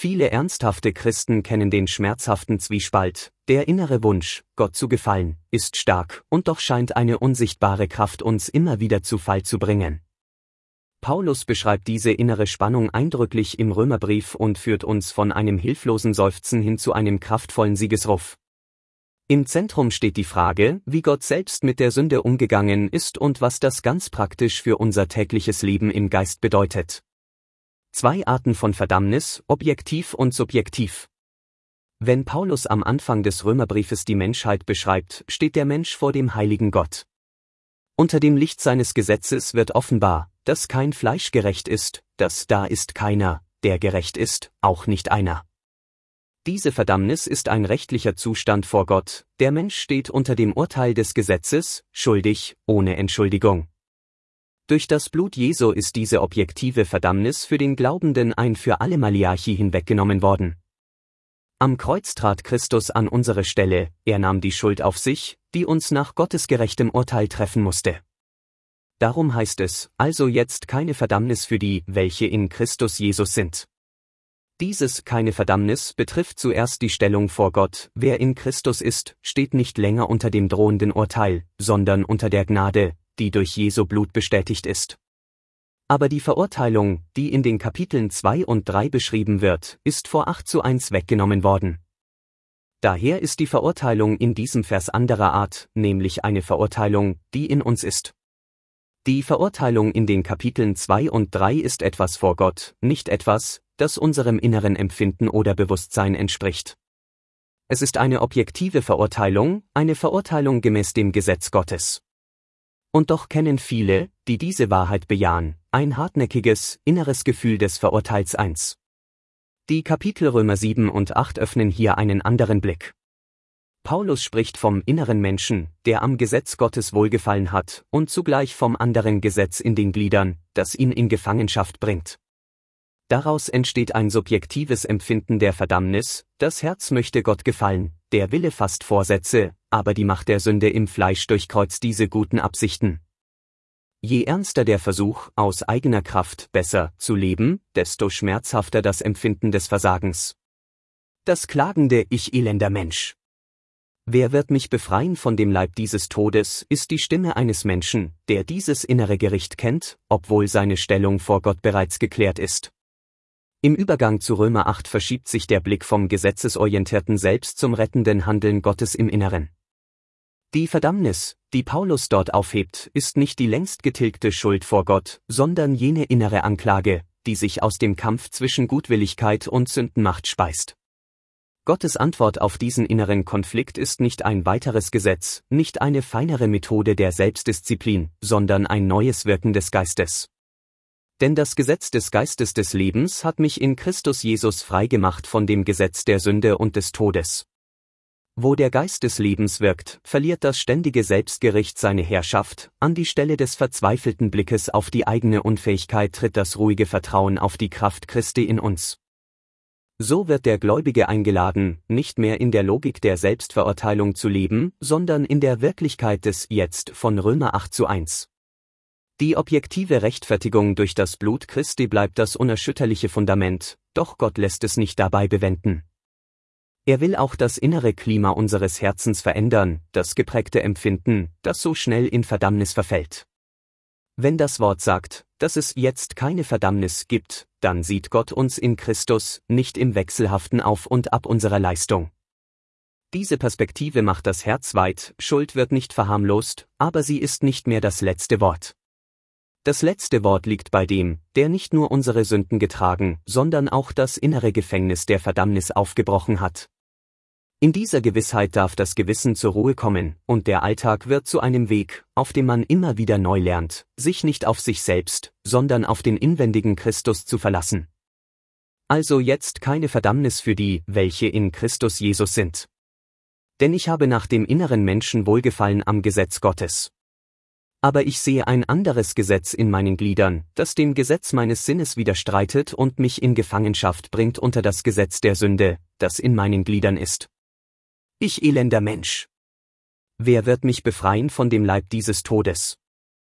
Viele ernsthafte Christen kennen den schmerzhaften Zwiespalt. Der innere Wunsch, Gott zu gefallen, ist stark, und doch scheint eine unsichtbare Kraft uns immer wieder zu Fall zu bringen. Paulus beschreibt diese innere Spannung eindrücklich im Römerbrief und führt uns von einem hilflosen Seufzen hin zu einem kraftvollen Siegesruf. Im Zentrum steht die Frage, wie Gott selbst mit der Sünde umgegangen ist und was das ganz praktisch für unser tägliches Leben im Geist bedeutet. 2 Arten von Verdammnis, objektiv und subjektiv. Wenn Paulus am Anfang des Römerbriefes die Menschheit beschreibt, steht der Mensch vor dem heiligen Gott. Unter dem Licht seines Gesetzes wird offenbar, dass kein Fleisch gerecht ist, dass da ist keiner, der gerecht ist, auch nicht einer. Diese Verdammnis ist ein rechtlicher Zustand vor Gott, der Mensch steht unter dem Urteil des Gesetzes, schuldig, ohne Entschuldigung. Durch das Blut Jesu ist diese objektive Verdammnis für den Glaubenden ein für alle Maliarchie hinweggenommen worden. Am Kreuz trat Christus an unsere Stelle, er nahm die Schuld auf sich, die uns nach Gottes gerechtem Urteil treffen musste. Darum heißt es, also jetzt keine Verdammnis für die, welche in Christus Jesus sind. Dieses keine Verdammnis betrifft zuerst die Stellung vor Gott, wer in Christus ist, steht nicht länger unter dem drohenden Urteil, sondern unter der Gnade, die durch Jesu Blut bestätigt ist. Aber die Verurteilung, die in den Kapiteln 2 und 3 beschrieben wird, ist vor 8:1 weggenommen worden. Daher ist die Verurteilung in diesem Vers anderer Art, nämlich eine Verurteilung, die in uns ist. Die Verurteilung in den Kapiteln 2 und 3 ist etwas vor Gott, nicht etwas, das unserem inneren Empfinden oder Bewusstsein entspricht. Es ist eine objektive Verurteilung, eine Verurteilung gemäß dem Gesetz Gottes. Und doch kennen viele, die diese Wahrheit bejahen, ein hartnäckiges, inneres Gefühl des Verurteils. Die Kapitel Römer 7 und 8 öffnen hier einen anderen Blick. Paulus spricht vom inneren Menschen, der am Gesetz Gottes wohlgefallen hat, und zugleich vom anderen Gesetz in den Gliedern, das ihn in Gefangenschaft bringt. Daraus entsteht ein subjektives Empfinden der Verdammnis, das Herz möchte Gott gefallen, der Wille fasst Vorsätze, aber die Macht der Sünde im Fleisch durchkreuzt diese guten Absichten. Je ernster der Versuch, aus eigener Kraft besser zu leben, desto schmerzhafter das Empfinden des Versagens. Das klagende Ich elender Mensch. Wer wird mich befreien von dem Leib dieses Todes, ist die Stimme eines Menschen, der dieses innere Gericht kennt, obwohl seine Stellung vor Gott bereits geklärt ist. Im Übergang zu Römer 8 verschiebt sich der Blick vom gesetzesorientierten Selbst zum rettenden Handeln Gottes im Inneren. Die Verdammnis, die Paulus dort aufhebt, ist nicht die längst getilgte Schuld vor Gott, sondern jene innere Anklage, die sich aus dem Kampf zwischen Gutwilligkeit und Sündenmacht speist. Gottes Antwort auf diesen inneren Konflikt ist nicht ein weiteres Gesetz, nicht eine feinere Methode der Selbstdisziplin, sondern ein neues Wirken des Geistes. Denn das Gesetz des Geistes des Lebens hat mich in Christus Jesus frei gemacht von dem Gesetz der Sünde und des Todes. Wo der Geist des Lebens wirkt, verliert das ständige Selbstgericht seine Herrschaft, an die Stelle des verzweifelten Blickes auf die eigene Unfähigkeit tritt das ruhige Vertrauen auf die Kraft Christi in uns. So wird der Gläubige eingeladen, nicht mehr in der Logik der Selbstverurteilung zu leben, sondern in der Wirklichkeit des Jetzt von Römer 8:1. Die objektive Rechtfertigung durch das Blut Christi bleibt das unerschütterliche Fundament, doch Gott lässt es nicht dabei bewenden. Er will auch das innere Klima unseres Herzens verändern, das geprägte Empfinden, das so schnell in Verdammnis verfällt. Wenn das Wort sagt, dass es jetzt keine Verdammnis gibt, dann sieht Gott uns in Christus, nicht im wechselhaften Auf und Ab unserer Leistung. Diese Perspektive macht das Herz weit, Schuld wird nicht verharmlost, aber sie ist nicht mehr das letzte Wort. Das letzte Wort liegt bei dem, der nicht nur unsere Sünden getragen, sondern auch das innere Gefängnis der Verdammnis aufgebrochen hat. In dieser Gewissheit darf das Gewissen zur Ruhe kommen, und der Alltag wird zu einem Weg, auf dem man immer wieder neu lernt, sich nicht auf sich selbst, sondern auf den inwendigen Christus zu verlassen. Also jetzt keine Verdammnis für die, welche in Christus Jesus sind. Denn ich habe nach dem inneren Menschen wohlgefallen am Gesetz Gottes. Aber ich sehe ein anderes Gesetz in meinen Gliedern, das dem Gesetz meines Sinnes widerstreitet und mich in Gefangenschaft bringt unter das Gesetz der Sünde, das in meinen Gliedern ist. Ich elender Mensch! Wer wird mich befreien von dem Leib dieses Todes?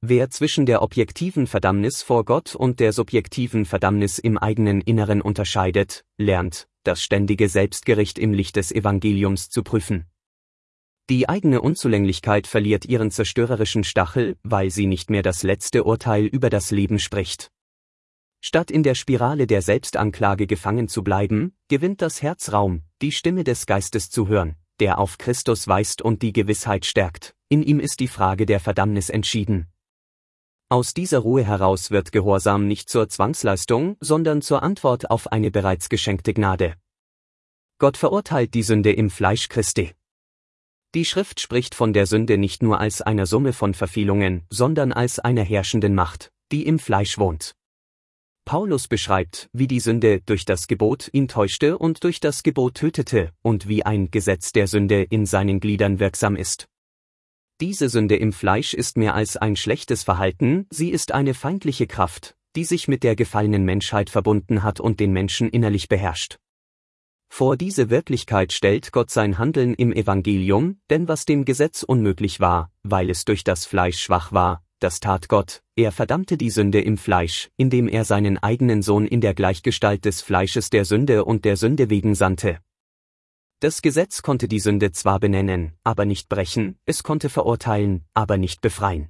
Wer zwischen der objektiven Verdammnis vor Gott und der subjektiven Verdammnis im eigenen Inneren unterscheidet, lernt, das ständige Selbstgericht im Licht des Evangeliums zu prüfen. Die eigene Unzulänglichkeit verliert ihren zerstörerischen Stachel, weil sie nicht mehr das letzte Urteil über das Leben spricht. Statt in der Spirale der Selbstanklage gefangen zu bleiben, gewinnt das Herz Raum, die Stimme des Geistes zu hören, der auf Christus weist und die Gewissheit stärkt, in ihm ist die Frage der Verdammnis entschieden. Aus dieser Ruhe heraus wird Gehorsam nicht zur Zwangsleistung, sondern zur Antwort auf eine bereits geschenkte Gnade. Gott verurteilt die Sünde im Fleisch Christi. Die Schrift spricht von der Sünde nicht nur als einer Summe von Verfehlungen, sondern als einer herrschenden Macht, die im Fleisch wohnt. Paulus beschreibt, wie die Sünde durch das Gebot ihn täuschte und durch das Gebot tötete, und wie ein Gesetz der Sünde in seinen Gliedern wirksam ist. Diese Sünde im Fleisch ist mehr als ein schlechtes Verhalten, sie ist eine feindliche Kraft, die sich mit der gefallenen Menschheit verbunden hat und den Menschen innerlich beherrscht. Vor diese Wirklichkeit stellt Gott sein Handeln im Evangelium, denn was dem Gesetz unmöglich war, weil es durch das Fleisch schwach war, das tat Gott, er verdammte die Sünde im Fleisch, indem er seinen eigenen Sohn in der Gleichgestalt des Fleisches der Sünde und der Sünde wegen sandte. Das Gesetz konnte die Sünde zwar benennen, aber nicht brechen, es konnte verurteilen, aber nicht befreien.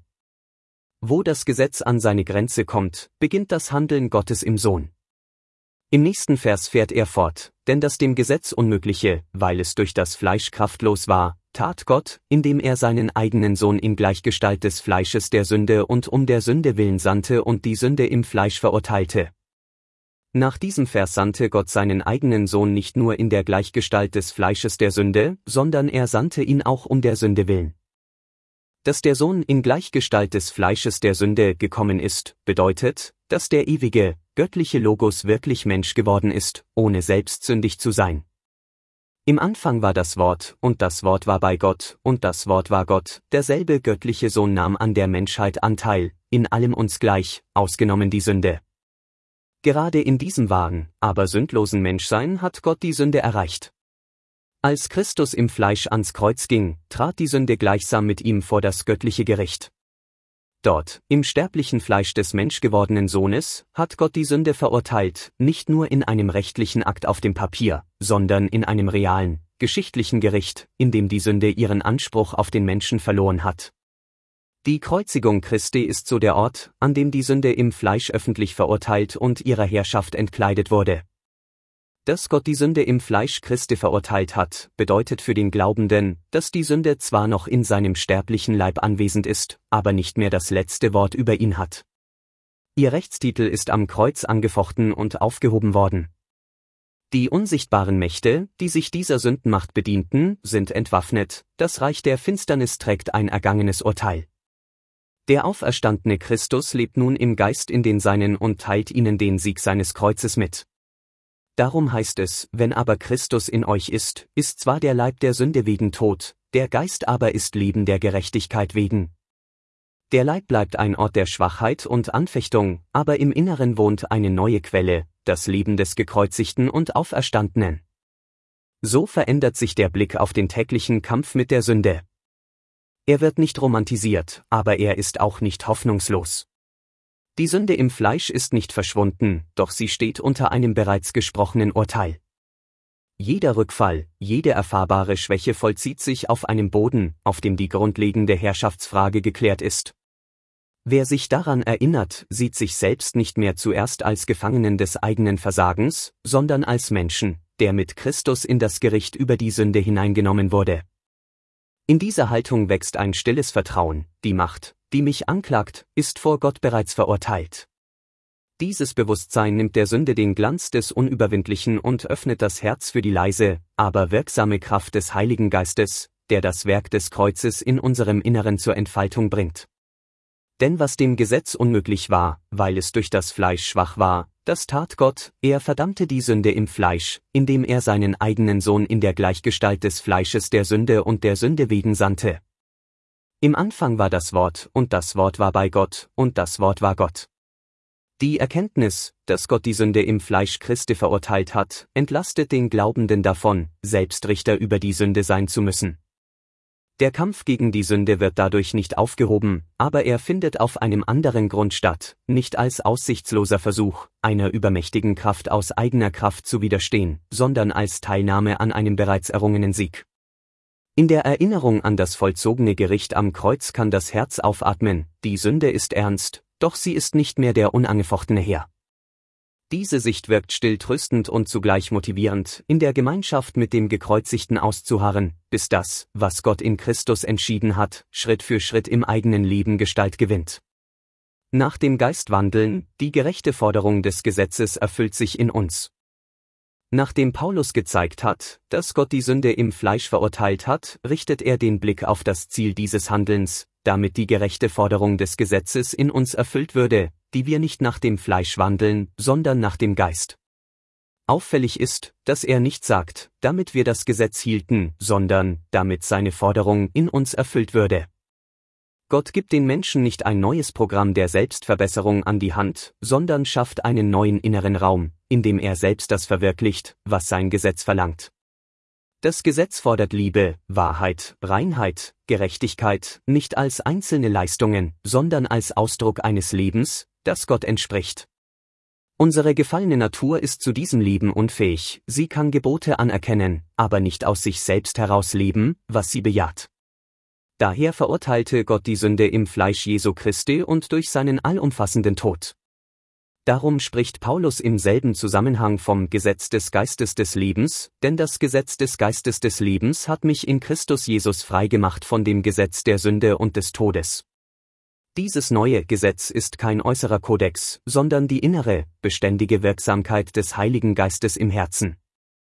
Wo das Gesetz an seine Grenze kommt, beginnt das Handeln Gottes im Sohn. Im nächsten Vers fährt er fort, denn das dem Gesetz Unmögliche, weil es durch das Fleisch kraftlos war, tat Gott, indem er seinen eigenen Sohn in Gleichgestalt des Fleisches der Sünde und um der Sünde willen sandte und die Sünde im Fleisch verurteilte. Nach diesem Vers sandte Gott seinen eigenen Sohn nicht nur in der Gleichgestalt des Fleisches der Sünde, sondern er sandte ihn auch um der Sünde willen. Dass der Sohn in Gleichgestalt des Fleisches der Sünde gekommen ist, bedeutet, dass der ewige, göttliche Logos wirklich Mensch geworden ist, ohne selbst sündig zu sein. Im Anfang war das Wort, und das Wort war bei Gott, und das Wort war Gott, derselbe göttliche Sohn nahm an der Menschheit Anteil, in allem uns gleich, ausgenommen die Sünde. Gerade in diesem wahren, aber sündlosen Menschsein hat Gott die Sünde erreicht. Als Christus im Fleisch ans Kreuz ging, trat die Sünde gleichsam mit ihm vor das göttliche Gericht. Dort, im sterblichen Fleisch des menschgewordenen Sohnes, hat Gott die Sünde verurteilt, nicht nur in einem rechtlichen Akt auf dem Papier, sondern in einem realen, geschichtlichen Gericht, in dem die Sünde ihren Anspruch auf den Menschen verloren hat. Die Kreuzigung Christi ist so der Ort, an dem die Sünde im Fleisch öffentlich verurteilt und ihrer Herrschaft entkleidet wurde. Dass Gott die Sünde im Fleisch Christi verurteilt hat, bedeutet für den Glaubenden, dass die Sünde zwar noch in seinem sterblichen Leib anwesend ist, aber nicht mehr das letzte Wort über ihn hat. Ihr Rechtstitel ist am Kreuz angefochten und aufgehoben worden. Die unsichtbaren Mächte, die sich dieser Sündenmacht bedienten, sind entwaffnet, das Reich der Finsternis trägt ein ergangenes Urteil. Der auferstandene Christus lebt nun im Geist in den Seinen und teilt ihnen den Sieg seines Kreuzes mit. Darum heißt es, wenn aber Christus in euch ist zwar der Leib der Sünde wegen Tod, der Geist aber ist Leben der Gerechtigkeit wegen. Der Leib bleibt ein Ort der Schwachheit und Anfechtung, aber im Inneren wohnt eine neue Quelle, das Leben des Gekreuzigten und Auferstandenen. So verändert sich der Blick auf den täglichen Kampf mit der Sünde. Er wird nicht romantisiert, aber er ist auch nicht hoffnungslos. Die Sünde im Fleisch ist nicht verschwunden, doch sie steht unter einem bereits gesprochenen Urteil. Jeder Rückfall, jede erfahrbare Schwäche vollzieht sich auf einem Boden, auf dem die grundlegende Herrschaftsfrage geklärt ist. Wer sich daran erinnert, sieht sich selbst nicht mehr zuerst als Gefangenen des eigenen Versagens, sondern als Menschen, der mit Christus in das Gericht über die Sünde hineingenommen wurde. In dieser Haltung wächst ein stilles Vertrauen, die Macht, die mich anklagt, ist vor Gott bereits verurteilt. Dieses Bewusstsein nimmt der Sünde den Glanz des Unüberwindlichen und öffnet das Herz für die leise, aber wirksame Kraft des Heiligen Geistes, der das Werk des Kreuzes in unserem Inneren zur Entfaltung bringt. Denn was dem Gesetz unmöglich war, weil es durch das Fleisch schwach war, das tat Gott, er verdammte die Sünde im Fleisch, indem er seinen eigenen Sohn in der Gleichgestalt des Fleisches der Sünde und der Sünde wegen sandte. Im Anfang war das Wort, und das Wort war bei Gott, und das Wort war Gott. Die Erkenntnis, dass Gott die Sünde im Fleisch Christi verurteilt hat, entlastet den Glaubenden davon, selbst Richter über die Sünde sein zu müssen. Der Kampf gegen die Sünde wird dadurch nicht aufgehoben, aber er findet auf einem anderen Grund statt, nicht als aussichtsloser Versuch, einer übermächtigen Kraft aus eigener Kraft zu widerstehen, sondern als Teilnahme an einem bereits errungenen Sieg. In der Erinnerung an das vollzogene Gericht am Kreuz kann das Herz aufatmen, die Sünde ist ernst, doch sie ist nicht mehr der unangefochtene Herr. Diese Sicht wirkt still tröstend und zugleich motivierend, in der Gemeinschaft mit dem Gekreuzigten auszuharren, bis das, was Gott in Christus entschieden hat, Schritt für Schritt im eigenen Leben Gestalt gewinnt. Nach dem Geist wandeln, die gerechte Forderung des Gesetzes erfüllt sich in uns. Nachdem Paulus gezeigt hat, dass Gott die Sünde im Fleisch verurteilt hat, richtet er den Blick auf das Ziel dieses Handelns, damit die gerechte Forderung des Gesetzes in uns erfüllt würde, die wir nicht nach dem Fleisch wandeln, sondern nach dem Geist. Auffällig ist, dass er nicht sagt, damit wir das Gesetz hielten, sondern, damit seine Forderung in uns erfüllt würde. Gott gibt den Menschen nicht ein neues Programm der Selbstverbesserung an die Hand, sondern schafft einen neuen inneren Raum, in dem er selbst das verwirklicht, was sein Gesetz verlangt. Das Gesetz fordert Liebe, Wahrheit, Reinheit, Gerechtigkeit, nicht als einzelne Leistungen, sondern als Ausdruck eines Lebens, das Gott entspricht. Unsere gefallene Natur ist zu diesem Leben unfähig, sie kann Gebote anerkennen, aber nicht aus sich selbst heraus leben, was sie bejaht. Daher verurteilte Gott die Sünde im Fleisch Jesu Christi und durch seinen allumfassenden Tod. Darum spricht Paulus im selben Zusammenhang vom Gesetz des Geistes des Lebens, denn das Gesetz des Geistes des Lebens hat mich in Christus Jesus freigemacht von dem Gesetz der Sünde und des Todes. Dieses neue Gesetz ist kein äußerer Kodex, sondern die innere, beständige Wirksamkeit des Heiligen Geistes im Herzen.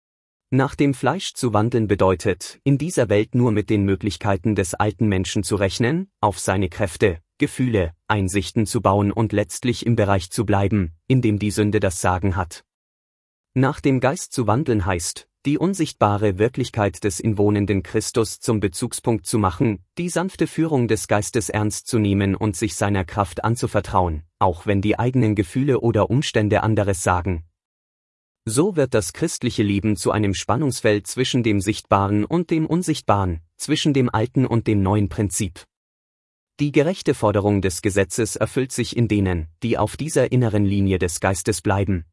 Nach dem Fleisch zu wandeln bedeutet, in dieser Welt nur mit den Möglichkeiten des alten Menschen zu rechnen, auf seine Kräfte, Gefühle, Einsichten zu bauen und letztlich im Bereich zu bleiben, in dem die Sünde das Sagen hat. Nach dem Geist zu wandeln heißt, die unsichtbare Wirklichkeit des inwohnenden Christus zum Bezugspunkt zu machen, die sanfte Führung des Geistes ernst zu nehmen und sich seiner Kraft anzuvertrauen, auch wenn die eigenen Gefühle oder Umstände anderes sagen. So wird das christliche Leben zu einem Spannungsfeld zwischen dem Sichtbaren und dem Unsichtbaren, zwischen dem alten und dem neuen Prinzip. Die gerechte Forderung des Gesetzes erfüllt sich in denen, die auf dieser inneren Linie des Geistes bleiben.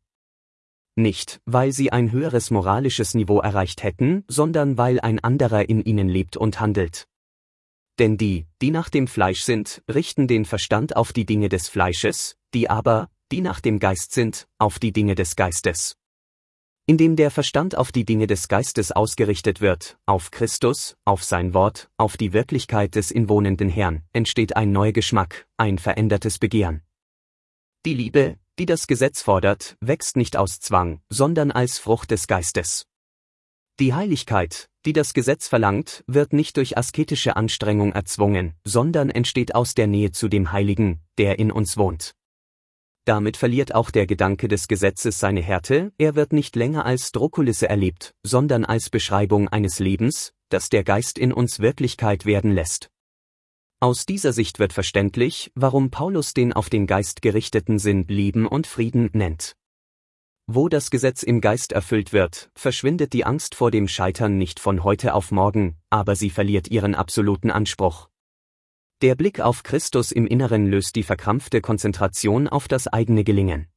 Nicht, weil sie ein höheres moralisches Niveau erreicht hätten, sondern weil ein anderer in ihnen lebt und handelt. Denn die nach dem Fleisch sind, richten den Verstand auf die Dinge des Fleisches, die nach dem Geist sind, auf die Dinge des Geistes. Indem der Verstand auf die Dinge des Geistes ausgerichtet wird, auf Christus, auf sein Wort, auf die Wirklichkeit des inwohnenden Herrn, entsteht ein neuer Geschmack, ein verändertes Begehren. Die Liebe, die das Gesetz fordert, wächst nicht aus Zwang, sondern als Frucht des Geistes. Die Heiligkeit, die das Gesetz verlangt, wird nicht durch asketische Anstrengung erzwungen, sondern entsteht aus der Nähe zu dem Heiligen, der in uns wohnt. Damit verliert auch der Gedanke des Gesetzes seine Härte, er wird nicht länger als Drohkulisse erlebt, sondern als Beschreibung eines Lebens, das der Geist in uns Wirklichkeit werden lässt. Aus dieser Sicht wird verständlich, warum Paulus den auf den Geist gerichteten Sinn Leben und Frieden nennt. Wo das Gesetz im Geist erfüllt wird, verschwindet die Angst vor dem Scheitern nicht von heute auf morgen, aber sie verliert ihren absoluten Anspruch. Der Blick auf Christus im Inneren löst die verkrampfte Konzentration auf das eigene Gelingen.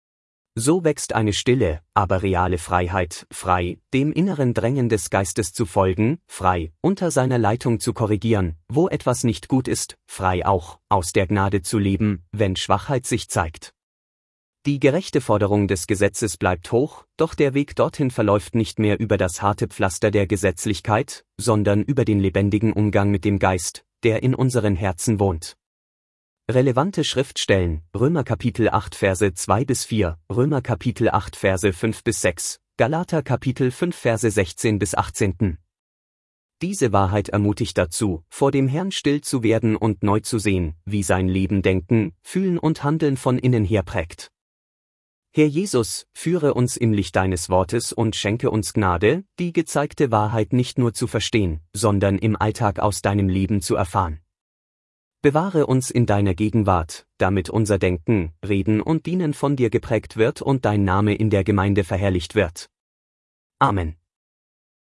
So wächst eine stille, aber reale Freiheit, frei, dem inneren Drängen des Geistes zu folgen, frei, unter seiner Leitung zu korrigieren, wo etwas nicht gut ist, frei auch, aus der Gnade zu leben, wenn Schwachheit sich zeigt. Die gerechte Forderung des Gesetzes bleibt hoch, doch der Weg dorthin verläuft nicht mehr über das harte Pflaster der Gesetzlichkeit, sondern über den lebendigen Umgang mit dem Geist, der in unseren Herzen wohnt. Relevante Schriftstellen: Römer Kapitel 8 Verse 2-4, Römer Kapitel 8 Verse 5-6, Galater Kapitel 5 Verse 16-18. Diese Wahrheit ermutigt dazu, vor dem Herrn still zu werden und neu zu sehen, wie sein Leben Denken, Fühlen und Handeln von innen her prägt. Herr Jesus, führe uns im Licht deines Wortes und schenke uns Gnade, die gezeigte Wahrheit nicht nur zu verstehen, sondern im Alltag aus deinem Leben zu erfahren. Bewahre uns in deiner Gegenwart, damit unser Denken, Reden und Dienen von dir geprägt wird und dein Name in der Gemeinde verherrlicht wird. Amen.